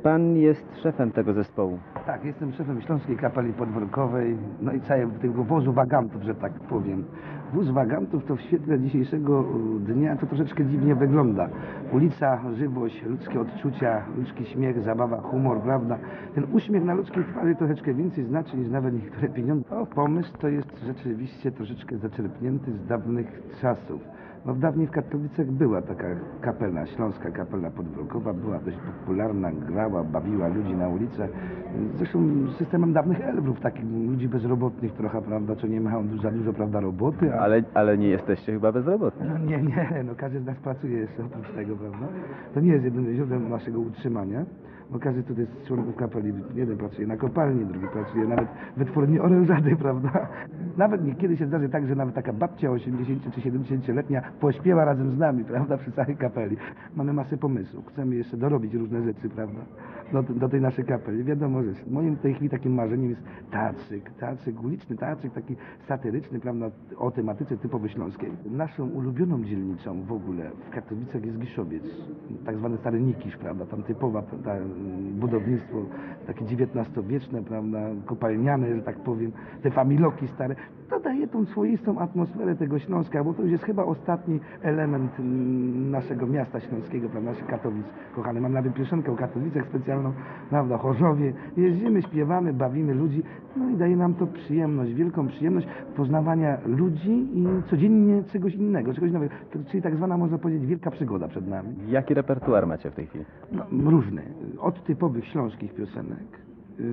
Pan jest szefem tego zespołu. Tak, jestem szefem Śląskiej Kapeli Podwórkowej, no i całego tego wozu wagantów, że tak powiem. Wóz wagantów to w świetle dzisiejszego dnia to troszeczkę dziwnie wygląda. Ulica, żywość, ludzkie odczucia, ludzki śmiech, zabawa, humor, prawda? Ten uśmiech na ludzkiej twarzy troszeczkę więcej znaczy niż nawet niektóre pieniądze. No, pomysł to jest rzeczywiście troszeczkę zaczerpnięty z dawnych czasów. No dawniej w Katowicach była taka kapela, Śląska Kapela Podwórkowa, była dość popularna, grała, bawiła ludzi na ulicach. Zresztą systemem dawnych elfów, takich ludzi bezrobotnych trochę, prawda, co nie mają za dużo, prawda, roboty. Ale nie jesteście chyba bezrobotni. No nie, no każdy z nas pracuje jeszcze oprócz tego, prawda. To nie jest jedynym źródłem naszego utrzymania, bo każdy tutaj z członków kapeli, jeden pracuje na kopalni, drugi pracuje nawet w wytwórni orężady, prawda. Nawet niekiedy się zdarzy tak, że nawet taka babcia 80 czy 70-letnia pośpiewa razem z nami, prawda, przy całej kapeli. Mamy masę pomysłów, chcemy jeszcze dorobić różne rzeczy, prawda, do tej naszej kapeli. Wiadomo, że moim w tej chwili takim marzeniem jest teatrzyk uliczny, teatrzyk taki satyryczny, prawda, o tematyce typowo śląskiej. Naszą ulubioną dzielnicą w ogóle w Katowicach jest Giszowiec, tak zwany Stary Nikisz, prawda, tam typowa budownictwo takie XIX-wieczne, prawda, kopalniane, że tak powiem, te familoki stare. To daje tą swoistą atmosferę tego Śląska, bo to już jest chyba ostatni element naszego miasta śląskiego, prawda, naszych Katowic. Kochany, mam nawet piosenkę o Katowicach specjalną, prawda, Chorzowie. Jeździmy, śpiewamy, bawimy ludzi, no i daje nam to przyjemność, wielką przyjemność poznawania ludzi i codziennie czegoś innego, czegoś nowego. Czyli tak zwana, można powiedzieć, wielka przygoda przed nami. Jaki repertuar macie w tej chwili? No, różny. Od typowych śląskich piosenek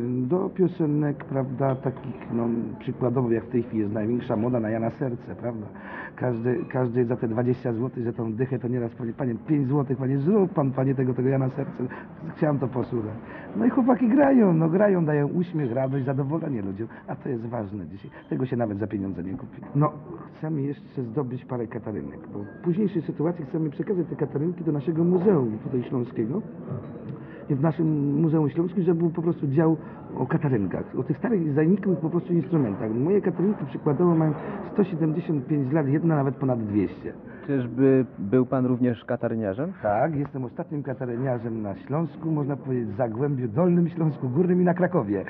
do piosenek, prawda, takich, no, przykładowo jak w tej chwili jest największa moda na Jana Serce, prawda. Każdy za te 20 zł, że tą dychę to nieraz powie, panie, 5 zł, panie, zrób pan, panie, tego Jana Serce. Chciałem to posłuchać. No i chłopaki grają, dają uśmiech, radość, zadowolenie ludziom, a to jest ważne dzisiaj. Tego się nawet za pieniądze nie kupi. No, chcemy jeszcze zdobyć parę katarynek, bo w późniejszej sytuacji chcemy przekazać te katarynki do naszego muzeum tutaj śląskiego. W naszym Muzeum Śląskim, żeby był po prostu dział o katarynkach, o tych starych zanikłych po prostu instrumentach. Moje katarynki przykładowo mają 175 lat, jedna nawet ponad 200. Czyżby był pan również kataryniarzem? Tak, jestem ostatnim kataryniarzem na Śląsku, można powiedzieć w Zagłębiu Dolnym, Śląsku Górnym i na Krakowie.